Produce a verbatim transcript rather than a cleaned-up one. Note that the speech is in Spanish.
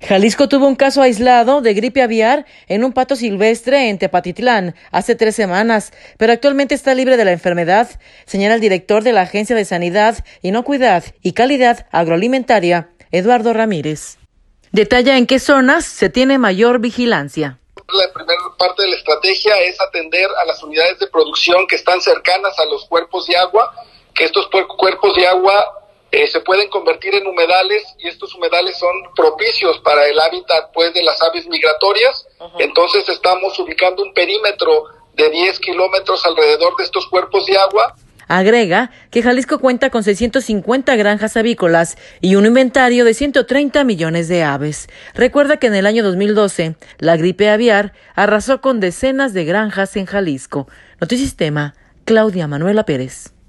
Jalisco tuvo un caso aislado de gripe aviar en un pato silvestre en Tepatitlán hace tres semanas, pero actualmente está libre de la enfermedad, señala el director de la Agencia de Sanidad, Inocuidad y Calidad Agroalimentaria, Eduardo Ramírez. Detalla en qué zonas se tiene mayor vigilancia. La primera parte de la estrategia es atender a las unidades de producción que están cercanas a los cuerpos de agua, que estos cuerpos de agua Eh, se pueden convertir en humedales y estos humedales son propicios para el hábitat pues de las aves migratorias. Uh-huh. Entonces estamos ubicando un perímetro de diez kilómetros alrededor de estos cuerpos de agua. Agrega que Jalisco cuenta con seiscientas cincuenta granjas avícolas y un inventario de ciento treinta millones de aves. Recuerda que en el año dos mil doce la gripe aviar arrasó con decenas de granjas en Jalisco. Notisistema, Claudia Manuela Pérez.